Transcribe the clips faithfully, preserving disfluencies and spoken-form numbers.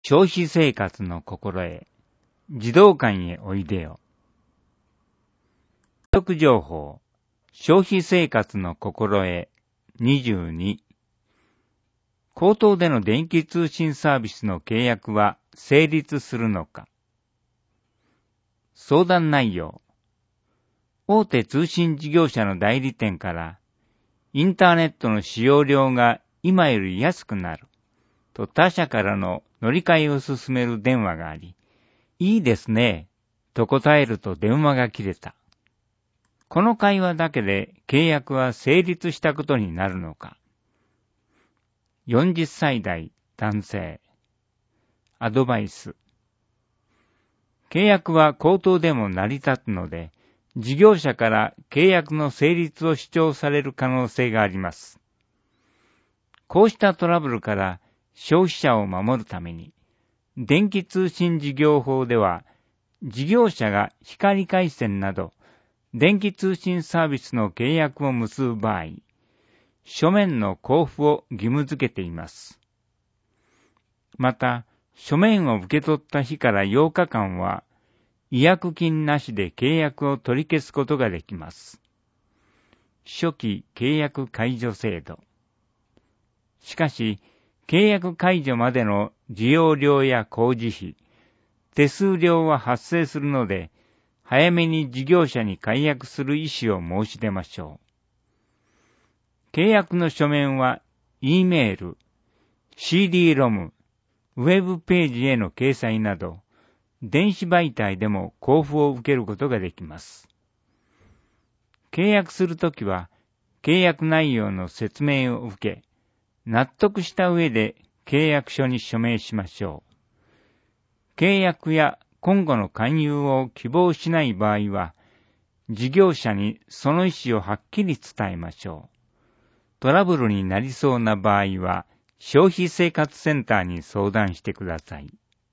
消費生活の心得、児童館へおいでよ。補足情報、消費生活の心得にじゅうに。口頭での電気通信サービスの契約は成立するのか。相談内容、大手通信事業者の代理店からインターネットの使用量が今より安くなると他社からの乗り換えを勧める電話があり、いいですねと答えると電話が切れた。この会話だけで契約は成立したことになるのか。よんじゅっさい代男性。アドバイス。契約は口頭でも成り立つので、事業者から契約の成立を主張される可能性があります。こうしたトラブルから消費者を守るために、電気通信事業法では、事業者が光回線など、電気通信サービスの契約を結ぶ場合、書面の交付を義務付けています。また、書面を受け取った日からようかかんは、違約金なしで契約を取り消すことができます。初期契約解除制度。しかし、契約解除までの利用料や工事費、手数料は発生するので、早めに事業者に解約する意思を申し出ましょう。契約の書面は、E メール、シーディー ロム、ウェブページへの掲載など、電子媒体でも交付を受けることができます。契約するときは、契約内容の説明を受け、納得した上で契約書に署名しましょう。契約や今後の勧誘を希望しない場合は、事業者にその意思をはっきり伝えましょう。トラブルになりそうな場合は、消費生活センターに相談してください。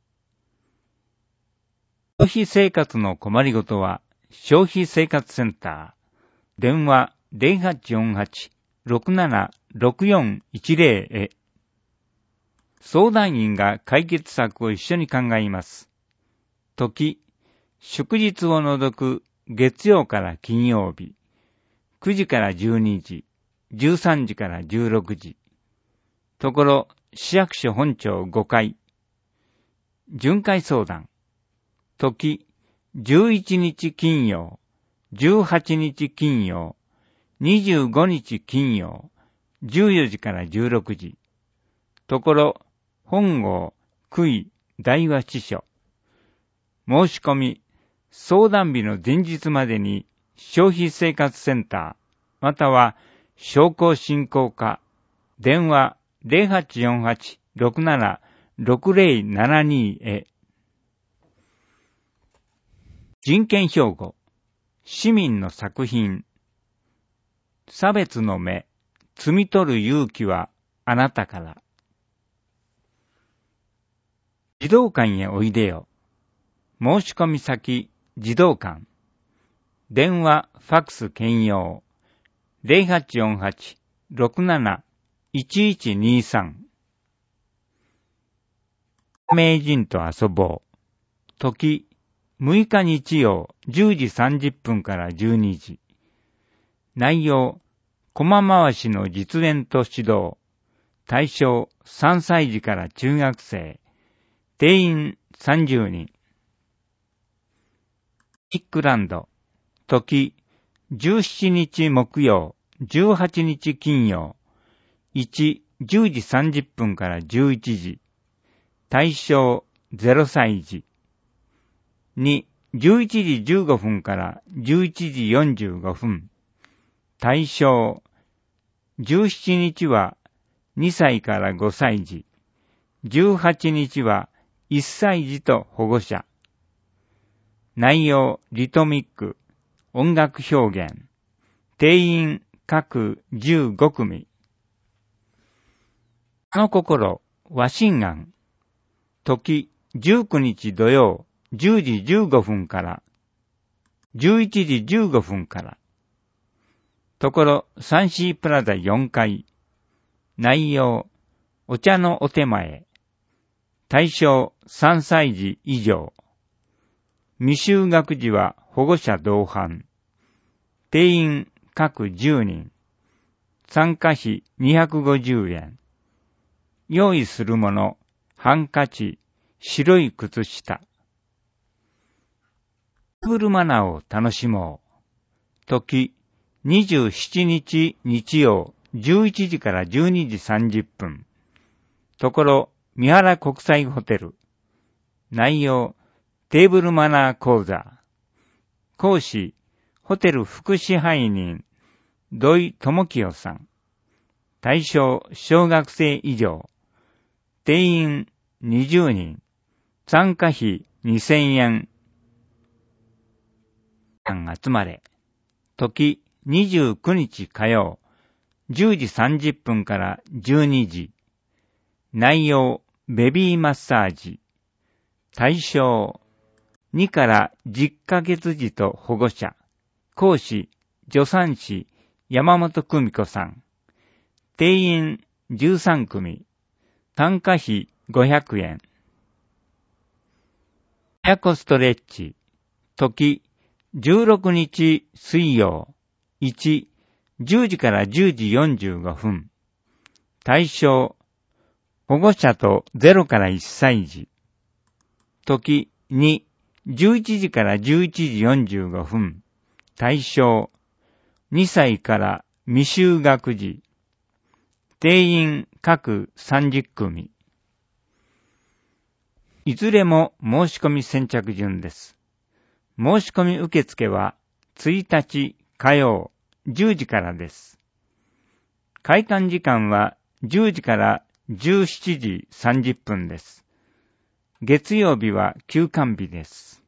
消費生活の困りごとは、消費生活センター、電話 ゼロはちよんはち ろくなな ろくよんいちゼロ へ。相談員が解決策を一緒に考えます。時、祝日を除く月曜から金曜日、くじからじゅうにじ、じゅうさんじからじゅうろくじ。ところ、市役所本庁ごかい。巡回相談。時、じゅういちにち金曜、じゅうはちにち金曜、にじゅうごにち金曜、じゅうよじからじゅうろくじ。ところ、本郷、区井、大和支所。申し込み、相談日の前日までに消費生活センター、または商工振興課、電話 ゼロはちよんはち ろくなな ろくゼロななに へ。人権標語、市民の作品。差別の目、摘み取る勇気はあなたから。児童館へおいでよ。申し込み先、児童館。電話、ファックス兼用。ゼロはちよんはち ろくなな いちいちにさん。名人と遊ぼう。時、むいか日曜じゅうじさんじゅっぷんからじゅうにじ。内容、駒回しの実演と指導。対象さんさい児から中学生。定員さんじゅうにん。ビッグランド。時、じゅうしちにち木曜、じゅうはちにち金曜。いち、じゅうじさんじゅっぷんからじゅういちじ。対象ゼロさい児。に、じゅういちじじゅうごふんからじゅういちじよんじゅうごふん。対象、じゅうしちにちはにさいからごさい児。じゅうはちにちはいっさい児と保護者。内容、リトミック、音楽表現。定員各じゅうごくみ。あの心、和心庵。時、じゅうくにち土曜、じゅうじじゅうごふんから、じゅういちじじゅうごふんから。ところ、サンシープラザよんかい。内容、お茶のお手前。 対象さんさい児以上。未就学児は保護者同伴。定員各じゅうにん。参加費にひゃくごじゅうえん。用意するもの、ハンカチ、白い靴下。テーブルマナーを楽しもう。時、にじゅうしちにち日曜、じゅういちじからじゅうにじさんじゅっぷん。ところ、三原国際ホテル。内容、テーブルマナー講座。講師、ホテル副支配人、土井智清さん。対象、小学生以上。定員にじゅうにん。参加費にせんえん。集まれ。時、にじゅうくにち火曜、じゅうじさんじゅっぷんからじゅうにじ。内容、ベビーマッサージ。対象、にからじゅっかげつ児と保護者。講師、助産師、山本久美子さん。定員じゅうさんくみ。参加費ごひゃくえん。親子ストレッチ。時、じゅうろくにち水曜。いち、じゅうじからじゅうじよんじゅうごふん。対象、保護者とゼロからいっさい児。時、に、じゅういちじからじゅういちじよんじゅうごふん。対象、にさいから未就学児。定員各さんじゅっくみ。いずれも申し込み先着順です。申し込み受付はついたち火曜じゅうじからです。開館時間はじゅうじからじゅうしちじさんじゅっぷんです。月曜日は休館日です。